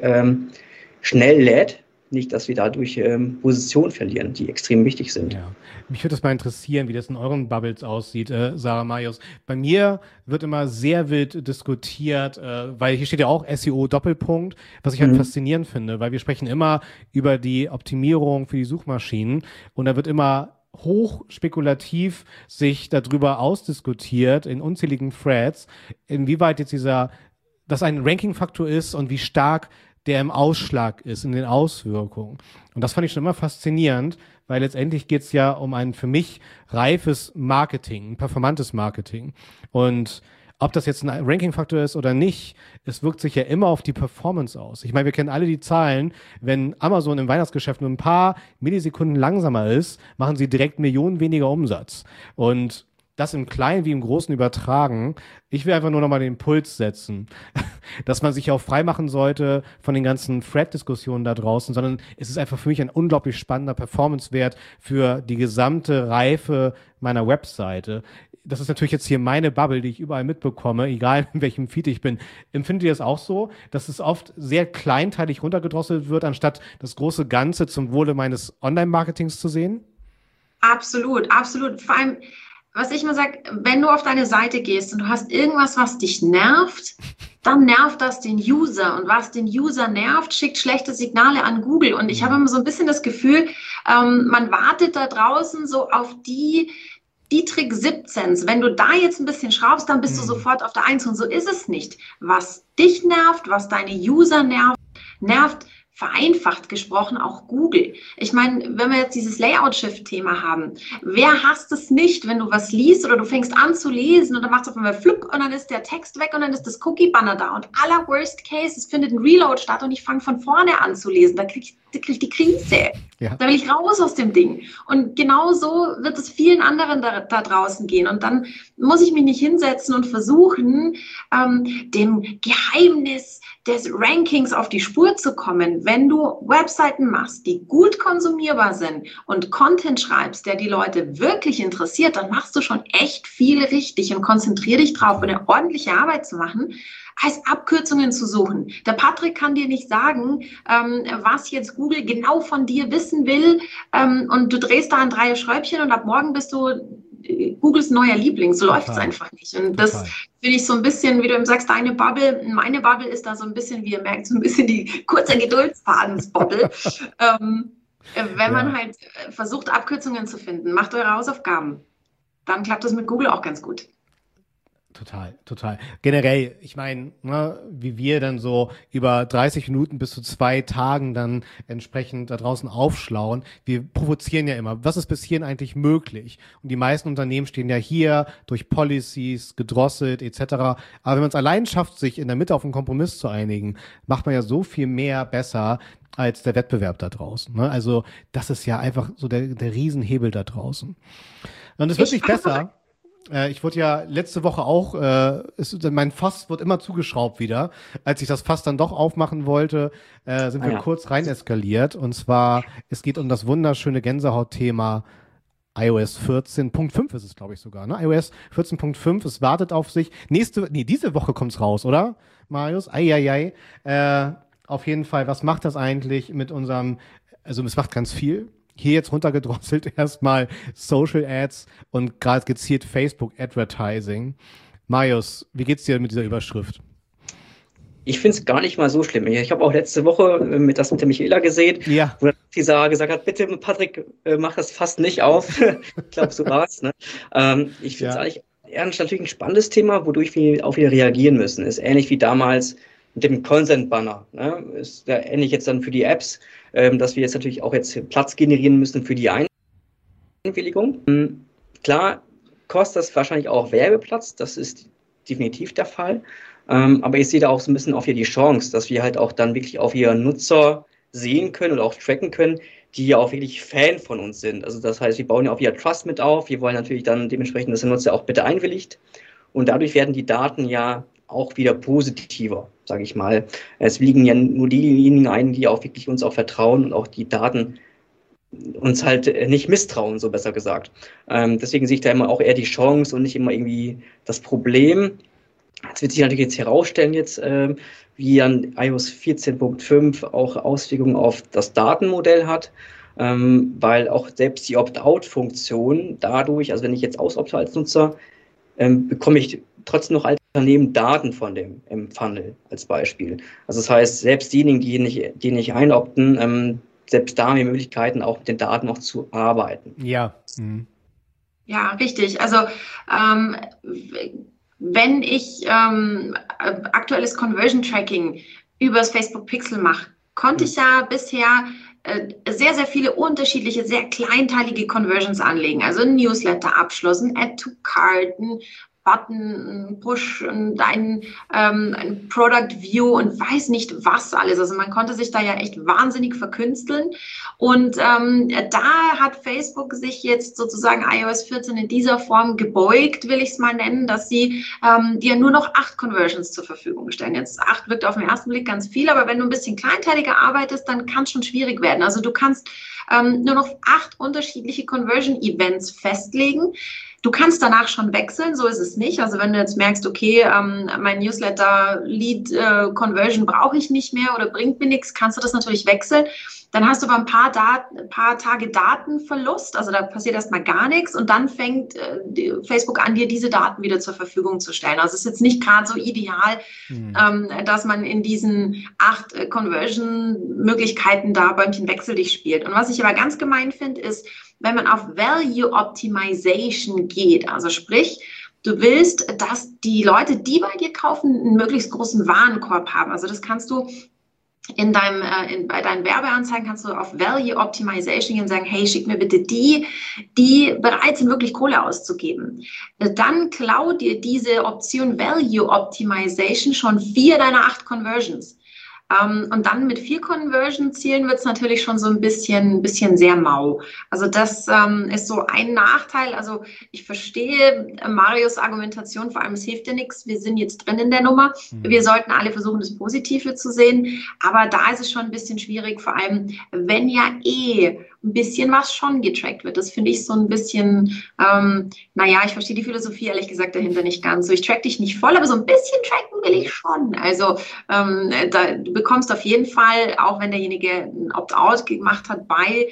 schnell lädt. Nicht, dass wir dadurch Positionen verlieren, die extrem wichtig sind. Ja. Mich würde das mal interessieren, wie das in euren Bubbles aussieht, Sarah, Marius. Bei mir wird immer sehr wild diskutiert, weil hier steht ja auch SEO-Doppelpunkt, was ich halt faszinierend finde, weil wir sprechen immer über die Optimierung für die Suchmaschinen und da wird immer hoch spekulativ sich darüber ausdiskutiert in unzähligen Threads, inwieweit jetzt das ein Ranking-Faktor ist und wie stark der im Ausschlag ist, in den Auswirkungen. Und das fand ich schon immer faszinierend, weil letztendlich geht es ja um ein für mich reifes Marketing, ein performantes Marketing. Und ob das jetzt ein Ranking-Faktor ist oder nicht, es wirkt sich ja immer auf die Performance aus. Ich meine, wir kennen alle die Zahlen, wenn Amazon im Weihnachtsgeschäft nur ein paar Millisekunden langsamer ist, machen sie direkt Millionen weniger Umsatz. Und das im Kleinen wie im Großen übertragen. Ich will einfach nur nochmal den Impuls setzen, dass man sich auch frei machen sollte von den ganzen Thread-Diskussionen da draußen, sondern es ist einfach für mich ein unglaublich spannender Performance-Wert für die gesamte Reife meiner Webseite. Das ist natürlich jetzt hier meine Bubble, die ich überall mitbekomme, egal in welchem Feed ich bin. Empfindet ihr das auch so, dass es oft sehr kleinteilig runtergedrosselt wird, anstatt das große Ganze zum Wohle meines Online-Marketings zu sehen? Absolut, absolut. Vor allem, was ich mal sage, wenn du auf deine Seite gehst und du hast irgendwas, was dich nervt, dann nervt das den User. Und was den User nervt, schickt schlechte Signale an Google. Und ich habe immer so ein bisschen das Gefühl, man wartet da draußen so auf die Trick 17. Wenn du da jetzt ein bisschen schraubst, dann bist du sofort auf der 1. Und so ist es nicht. Was dich nervt, was deine User nervt vereinfacht gesprochen auch Google. Ich meine, wenn wir jetzt dieses Layout-Shift-Thema haben, wer hasst es nicht, wenn du was liest oder du fängst an zu lesen und dann macht es auf einmal flupp und dann ist der Text weg und dann ist das Cookie-Banner da und aller Worst Case, es findet ein Reload statt und ich fange von vorne an zu lesen. Da krieg ich die Krise. Ja. Da will ich raus aus dem Ding. Und genau so wird es vielen anderen da draußen gehen. Und dann muss ich mich nicht hinsetzen und versuchen, dem Geheimnis des Rankings auf die Spur zu kommen. Wenn du Webseiten machst, die gut konsumierbar sind und Content schreibst, der die Leute wirklich interessiert, dann machst du schon echt viel richtig und konzentriere dich drauf, eine ordentliche Arbeit zu machen, als Abkürzungen zu suchen. Der Patrick kann dir nicht sagen, was jetzt Google genau von dir wissen will, und du drehst da an 3 Schräubchen und ab morgen bist du Googles neuer Liebling. So läuft es einfach nicht. Und das finde ich so ein bisschen, wie du eben sagst, deine Bubble, meine Bubble ist da so ein bisschen, wie ihr merkt, so ein bisschen die kurze Geduldsfadens-Bubble. Wenn man halt versucht, Abkürzungen zu finden, macht eure Hausaufgaben. Dann klappt das mit Google auch ganz gut. Total. Generell, ich meine, wie wir dann so über 30 Minuten bis zu 2 Tagen dann entsprechend da draußen aufschlauen, wir provozieren ja immer, was ist bis hierhin eigentlich möglich? Und die meisten Unternehmen stehen ja hier durch Policies, gedrosselt etc. Aber wenn man es allein schafft, sich in der Mitte auf einen Kompromiss zu einigen, macht man ja so viel mehr besser als der Wettbewerb da draußen. Ne? Also das ist ja einfach so der Riesenhebel da draußen. Und es wird nicht besser. Ich wurde ja letzte Woche auch, mein Fass wird immer zugeschraubt wieder. Als ich das Fass dann doch aufmachen wollte, sind wir kurz rein eskaliert. Und zwar, es geht um das wunderschöne Gänsehaut-Thema iOS 14.5 ist es, glaube ich, sogar. Ne? iOS 14.5, es wartet auf sich. Diese Woche kommt's raus, oder, Marius? Auf jeden Fall, was macht das eigentlich mit unserem, also es macht ganz viel. Hier jetzt runtergedrosselt erstmal Social Ads und gerade gezielt Facebook Advertising. Marius, wie geht's dir mit dieser Überschrift? Ich finde es gar nicht mal so schlimm. Ich habe auch letzte Woche das mit der Michaela gesehen, wo die gesagt hat, bitte Patrick, mach das fast nicht auf. Ich glaube, so war es. Ne? Ich finde es eigentlich natürlich ein spannendes Thema, wodurch wir auch wieder reagieren müssen. Ist ähnlich wie damals mit dem Consent-Banner. Ne? Ist ja ähnlich jetzt dann für die Apps, dass wir jetzt natürlich auch jetzt Platz generieren müssen für die Einwilligung. Klar, kostet das wahrscheinlich auch Werbeplatz, das ist definitiv der Fall. Aber ich sehe da auch so ein bisschen auch hier die Chance, dass wir halt auch dann wirklich auch hier Nutzer sehen können oder auch tracken können, die ja auch wirklich Fan von uns sind. Also das heißt, wir bauen ja auch wieder Trust mit auf. Wir wollen natürlich dann dementsprechend, dass der Nutzer auch bitte einwilligt. Und dadurch werden die Daten ja auch wieder positiver, sage ich mal. Es liegen ja nur diejenigen ein, die auch wirklich uns auch vertrauen und auch die Daten uns halt nicht misstrauen, so besser gesagt. Deswegen sehe ich da immer auch eher die Chance und nicht immer irgendwie das Problem. Es wird sich natürlich jetzt herausstellen, wie an iOS 14.5 auch Auswirkungen auf das Datenmodell hat, weil auch selbst die Opt-out-Funktion dadurch, also wenn ich jetzt ausopte als Nutzer, bekomme ich trotzdem noch als Unternehmen Daten von dem Funnel als Beispiel. Also das heißt, selbst diejenigen, die nicht einopten, selbst da haben wir Möglichkeiten, auch mit den Daten noch zu arbeiten. Ja. Ja, richtig. Also wenn ich aktuelles Conversion Tracking übers Facebook Pixel mache, konnte ich ja bisher sehr, sehr viele unterschiedliche, sehr kleinteilige Conversions anlegen. Also ein Newsletter-Abschluss, ein Add-to-Cart, ein Button, ein Push und ein Product View und weiß nicht was alles. Also man konnte sich da ja echt wahnsinnig verkünsteln. Und da hat Facebook sich jetzt sozusagen iOS 14 in dieser Form gebeugt, will ich es mal nennen, dass sie dir nur noch 8 Conversions zur Verfügung stellen. Jetzt 8 wirkt auf den ersten Blick ganz viel, aber wenn du ein bisschen kleinteiliger arbeitest, dann kann es schon schwierig werden. Also du kannst nur noch 8 unterschiedliche Conversion-Events festlegen. Du kannst danach schon wechseln, so ist es nicht. Also wenn du jetzt merkst, okay, mein Newsletter-Lead-Conversion brauche ich nicht mehr oder bringt mir nichts, kannst du das natürlich wechseln. Dann hast du aber ein paar Tage Datenverlust, also da passiert erstmal gar nichts und dann fängt Facebook an, dir diese Daten wieder zur Verfügung zu stellen. Also es ist jetzt nicht gerade so ideal, dass man in diesen 8 Conversion-Möglichkeiten da Bäumchen wechsel dich spielt. Und was ich aber ganz gemein finde, ist, wenn man auf Value Optimization geht, also sprich, du willst, dass die Leute, die bei dir kaufen, einen möglichst großen Warenkorb haben. Also das kannst du bei deinen Werbeanzeigen kannst du auf Value Optimization gehen und sagen, hey, schick mir bitte die bereit sind, wirklich Kohle auszugeben. Dann klau dir diese Option Value Optimization schon 4 deiner 8 Conversions. Und dann mit 4 Conversion-Zielen wird es natürlich schon so ein bisschen sehr mau. Also das ist so ein Nachteil. Also ich verstehe Marius Argumentation, vor allem es hilft dir nichts. Wir sind jetzt drin in der Nummer. Wir sollten alle versuchen, das Positive zu sehen. Aber da ist es schon ein bisschen schwierig, vor allem wenn ja ein bisschen was schon getrackt wird. Das finde ich so ein bisschen, ich verstehe die Philosophie ehrlich gesagt dahinter nicht ganz. So, ich track dich nicht voll, aber so ein bisschen tracken will ich schon. Also du bekommst auf jeden Fall, auch wenn derjenige ein Opt-out gemacht hat bei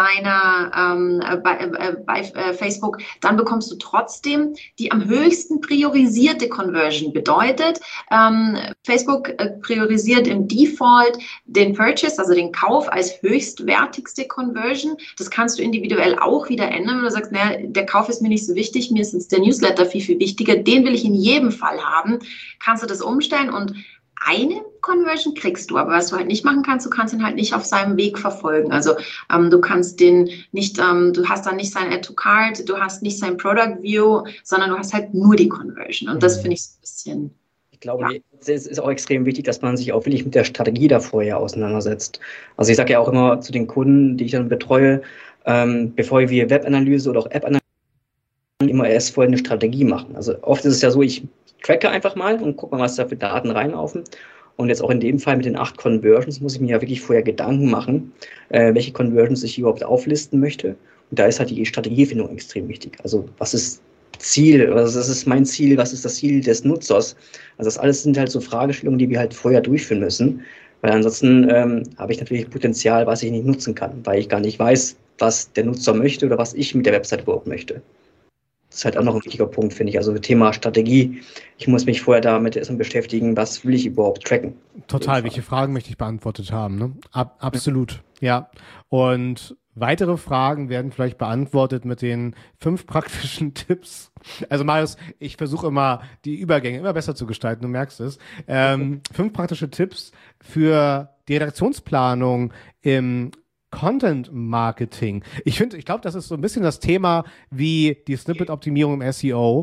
bei Facebook, dann bekommst du trotzdem die am höchsten priorisierte Conversion. Bedeutet, Facebook priorisiert im Default den Purchase, also den Kauf als höchstwertigste Conversion. Das kannst du individuell auch wieder ändern, wenn du sagst, naja, der Kauf ist mir nicht so wichtig, mir ist jetzt der Newsletter viel, viel wichtiger, den will ich in jedem Fall haben. Kannst du das umstellen und eine Conversion kriegst du, aber was du halt nicht machen kannst, du kannst ihn halt nicht auf seinem Weg verfolgen. Also du kannst den nicht, du hast dann nicht sein Add to Cart, du hast nicht sein Product View, sondern du hast halt nur die Conversion. Und das finde ich so ein bisschen. Ich glaube, es ist auch extrem wichtig, dass man sich auch wirklich mit der Strategie da vorher auseinandersetzt. Also ich sage ja auch immer zu den Kunden, die ich dann betreue, bevor wir Webanalyse oder auch App-Analyse immer erst vorher eine Strategie machen. Also oft ist es ja so, ich tracke einfach mal und gucke mal, was da für Daten reinlaufen. Und jetzt auch in dem Fall mit den 8 Conversions muss ich mir ja wirklich vorher Gedanken machen, welche Conversions ich überhaupt auflisten möchte. Und da ist halt die Strategiefindung extrem wichtig. Also was ist Ziel, was ist mein Ziel, was ist das Ziel des Nutzers? Also das alles sind halt so Fragestellungen, die wir halt vorher durchführen müssen. Weil ansonsten habe ich natürlich Potenzial, was ich nicht nutzen kann, weil ich gar nicht weiß, was der Nutzer möchte oder was ich mit der Website überhaupt möchte. Das ist halt auch noch ein wichtiger Punkt, finde ich. Also Thema Strategie. Ich muss mich vorher damit erstmal beschäftigen, was will ich überhaupt tracken. Total, welche Fragen möchte ich beantwortet haben, ne? Absolut, ja. Und weitere Fragen werden vielleicht beantwortet mit den 5 praktischen Tipps. Also Marius, ich versuche immer, die Übergänge immer besser zu gestalten, du merkst es. 5 praktische Tipps für die Redaktionsplanung im Content Marketing. Ich glaube, das ist so ein bisschen das Thema wie die Snippet-Optimierung im SEO,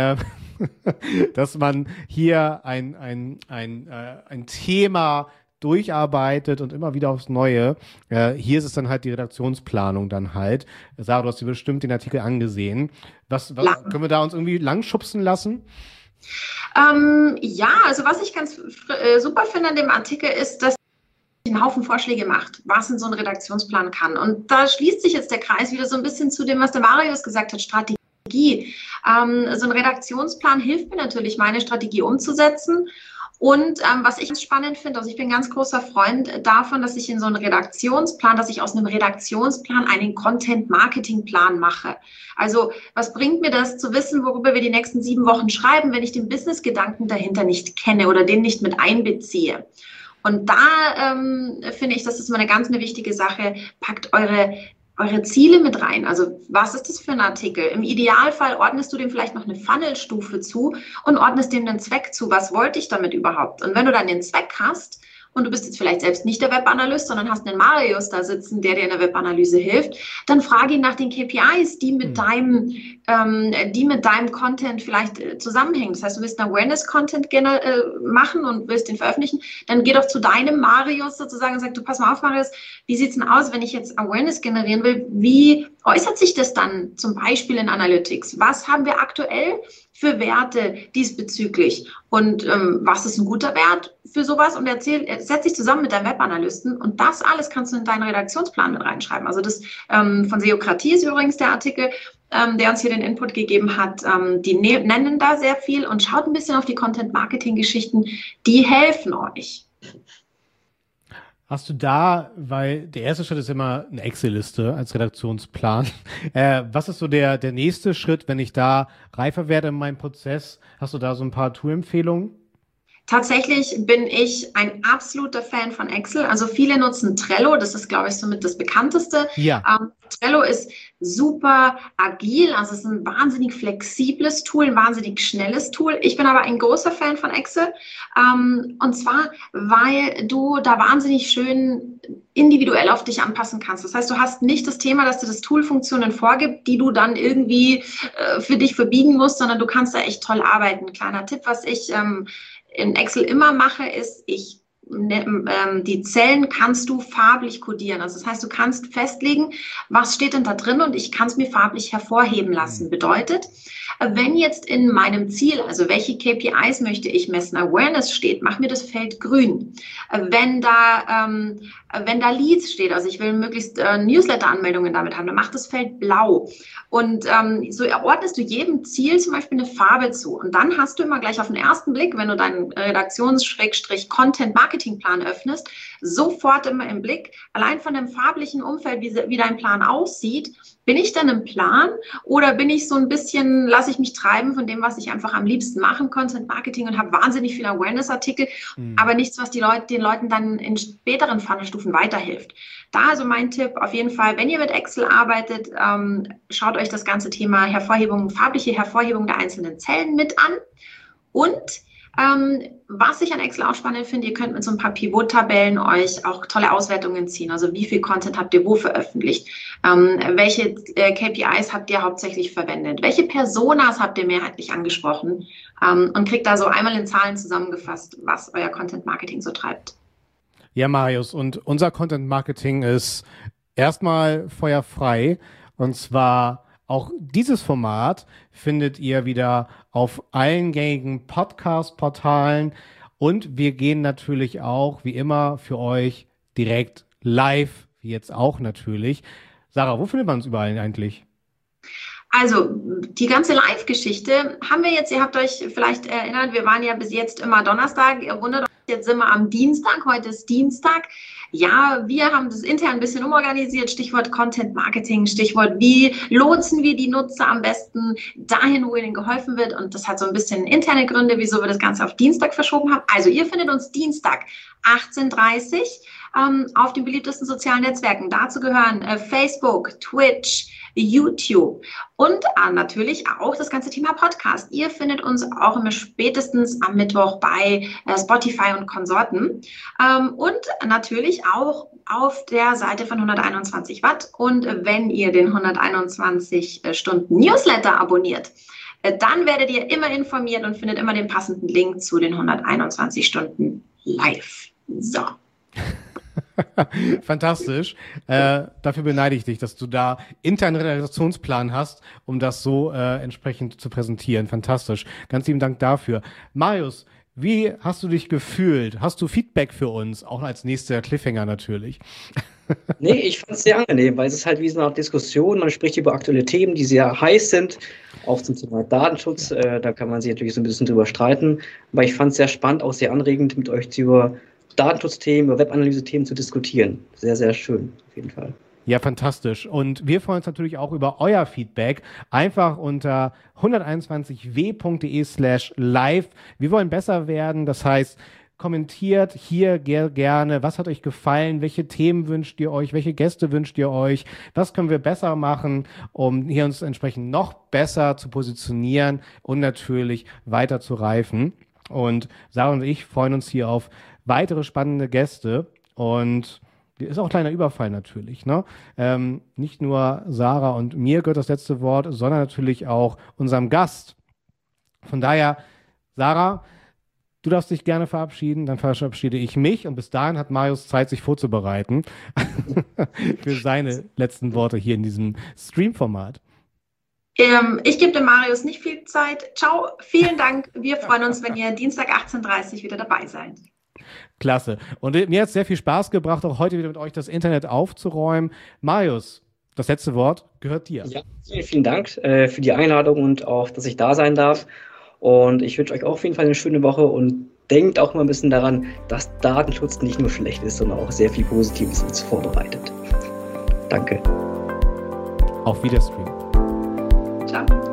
dass man hier ein Thema durcharbeitet und immer wieder aufs Neue. Hier ist es dann halt die Redaktionsplanung dann halt. Sarah, du hast dir bestimmt den Artikel angesehen. Was können wir da uns irgendwie langschubsen lassen? Also was ich ganz super finde an dem Artikel ist, dass einen Haufen Vorschläge macht, was in so ein Redaktionsplan kann. Und da schließt sich jetzt der Kreis wieder so ein bisschen zu dem, was der Marius gesagt hat, Strategie. So ein Redaktionsplan hilft mir natürlich, meine Strategie umzusetzen. Und was ich ganz spannend finde, also ich bin ein ganz großer Freund davon, dass ich in so einem Redaktionsplan, dass ich aus einem Redaktionsplan einen Content-Marketing-Plan mache. Also was bringt mir das zu wissen, worüber wir die nächsten 7 Wochen schreiben, wenn ich den Business-Gedanken dahinter nicht kenne oder den nicht mit einbeziehe? Und da finde ich, das ist eine ganz wichtige Sache. Packt eure Ziele mit rein. Also was ist das für ein Artikel? Im Idealfall ordnest du dem vielleicht noch eine Funnelstufe zu und ordnest dem einen Zweck zu. Was wollte ich damit überhaupt? Und wenn du dann den Zweck hast und du bist jetzt vielleicht selbst nicht der Webanalyst, sondern hast einen Marius da sitzen, der dir in der Webanalyse hilft, dann frage ihn nach den KPIs, die mit deinem Content vielleicht zusammenhängen. Das heißt, du willst einen Awareness-Content machen und willst den veröffentlichen, dann geh doch zu deinem Marius sozusagen und sag, du, pass mal auf, Marius, wie sieht's denn aus, wenn ich jetzt Awareness generieren will? Wie äußert sich das dann zum Beispiel in Analytics? Was haben wir aktuell für Werte diesbezüglich? Und was ist ein guter Wert für sowas? Und setz dich zusammen mit deinem Webanalysten und das alles kannst du in deinen Redaktionsplan mit reinschreiben. Also das von Seokratie ist übrigens der Artikel, der uns hier den Input gegeben hat. Die nennen da sehr viel und schaut ein bisschen auf die Content-Marketing-Geschichten. Die helfen euch. Hast du da, weil der erste Schritt ist immer eine Excel-Liste als Redaktionsplan. Was ist so der nächste Schritt, wenn ich da reifer werde in meinem Prozess? Hast du da so ein paar Tool-Empfehlungen? Tatsächlich bin ich ein absoluter Fan von Excel. Also viele nutzen Trello. Das ist, glaube ich, somit das bekannteste. Ja. Trello ist super agil. Also es ist ein wahnsinnig flexibles Tool, ein wahnsinnig schnelles Tool. Ich bin aber ein großer Fan von Excel. Und zwar, weil du da wahnsinnig schön individuell auf dich anpassen kannst. Das heißt, du hast nicht das Thema, dass dir das Tool Funktionen vorgibt, die du dann irgendwie für dich verbiegen musst, sondern du kannst da echt toll arbeiten. Kleiner Tipp, was ich in Excel immer mache, ist, die Zellen kannst du farblich kodieren. Also das heißt, du kannst festlegen, was steht denn da drin und ich kann es mir farblich hervorheben lassen. Bedeutet, wenn jetzt in meinem Ziel, also welche KPIs möchte ich messen, Awareness steht, mach mir das Feld grün. Wenn da Leads steht, also ich will möglichst Newsletter-Anmeldungen damit haben, dann mach das Feld blau. Und so ordnest du jedem Ziel zum Beispiel eine Farbe zu. Und dann hast du immer gleich auf den ersten Blick, wenn du deinen Redaktions-Content-Marketing-Plan öffnest, sofort immer im Blick, allein von dem farblichen Umfeld, wie dein Plan aussieht, bin ich dann im Plan oder bin ich so ein bisschen, lasse ich mich treiben von dem, was ich einfach am liebsten mache, Content Marketing, und habe wahnsinnig viele Awareness-Artikel, aber nichts, was den Leuten dann in späteren Funnelstufen weiterhilft. Da also mein Tipp, auf jeden Fall, wenn ihr mit Excel arbeitet, schaut euch das ganze Thema farbliche Hervorhebung der einzelnen Zellen mit an. Und was ich an Excel auch spannend finde, ihr könnt mit so ein paar Pivot-Tabellen euch auch tolle Auswertungen ziehen. Also wie viel Content habt ihr wo veröffentlicht? Welche KPIs habt ihr hauptsächlich verwendet? Welche Personas habt ihr mehrheitlich angesprochen? Und kriegt da so einmal in Zahlen zusammengefasst, was euer Content-Marketing so treibt. Ja, Marius, und unser Content-Marketing ist erstmal feuerfrei. Und zwar auch dieses Format findet ihr wieder auf allen gängigen Podcast-Portalen. Und wir gehen natürlich auch, wie immer, für euch direkt live, wie jetzt auch natürlich. Sarah, wo findet man uns überall eigentlich? Also die ganze Live-Geschichte haben wir jetzt, ihr habt euch vielleicht erinnert, wir waren ja bis jetzt immer Donnerstag, ihr wundert euch, jetzt sind wir am Dienstag, heute ist Dienstag. Ja, wir haben das intern ein bisschen umorganisiert, Stichwort Content Marketing, Stichwort wie lotsen wir die Nutzer am besten dahin, wo ihnen geholfen wird, und das hat so ein bisschen interne Gründe, wieso wir das Ganze auf Dienstag verschoben haben. Also ihr findet uns Dienstag 18:30 Uhr auf den beliebtesten sozialen Netzwerken. Dazu gehören Facebook, Twitch, YouTube und natürlich auch das ganze Thema Podcast. Ihr findet uns auch immer spätestens am Mittwoch bei Spotify und Konsorten und natürlich auch auf der Seite von 121 Watt. Und wenn ihr den 121 Stunden Newsletter abonniert, dann werdet ihr immer informiert und findet immer den passenden Link zu den 121 Stunden live. So. Fantastisch. Dafür beneide ich dich, dass du da internen Redaktionsplan hast, um das so entsprechend zu präsentieren. Fantastisch. Ganz lieben Dank dafür. Marius, wie hast du dich gefühlt? Hast du Feedback für uns? Auch als nächster Cliffhanger natürlich. Nee, ich fand es sehr angenehm, weil es ist halt wie so eine Art Diskussion. Man spricht über aktuelle Themen, die sehr heiß sind. Auch zum Thema Datenschutz. Da kann man sich natürlich so ein bisschen drüber streiten. Aber ich fand es sehr spannend, auch sehr anregend, mit euch über Datenschutzthemen, über Webanalyse-Themen zu diskutieren. Sehr, sehr schön, auf jeden Fall. Ja, fantastisch. Und wir freuen uns natürlich auch über euer Feedback. Einfach unter 121w.de/live. Wir wollen besser werden. Das heißt, kommentiert hier gerne. Was hat euch gefallen? Welche Themen wünscht ihr euch? Welche Gäste wünscht ihr euch? Was können wir besser machen, um hier uns entsprechend noch besser zu positionieren und natürlich weiter zu reifen? Und Sarah und ich freuen uns hier auf weitere spannende Gäste, und ist auch ein kleiner Überfall natürlich, ne? Nicht nur Sarah und mir gehört das letzte Wort, sondern natürlich auch unserem Gast. Von daher, Sarah, du darfst dich gerne verabschieden, dann verabschiede ich mich, und bis dahin hat Marius Zeit, sich vorzubereiten für seine letzten Worte hier in diesem Stream-Format. Ich gebe dem Marius nicht viel Zeit. Ciao, vielen Dank. Wir freuen uns, wenn ihr Dienstag 18:30 Uhr wieder dabei seid. Klasse. Und mir hat es sehr viel Spaß gebracht, auch heute wieder mit euch das Internet aufzuräumen. Marius, das letzte Wort gehört dir. Ja, vielen Dank für die Einladung und auch, dass ich da sein darf. Und ich wünsche euch auch auf jeden Fall eine schöne Woche und denkt auch mal ein bisschen daran, dass Datenschutz nicht nur schlecht ist, sondern auch sehr viel Positives uns vorbereitet. Danke. Auf Wiedersehen. Ciao.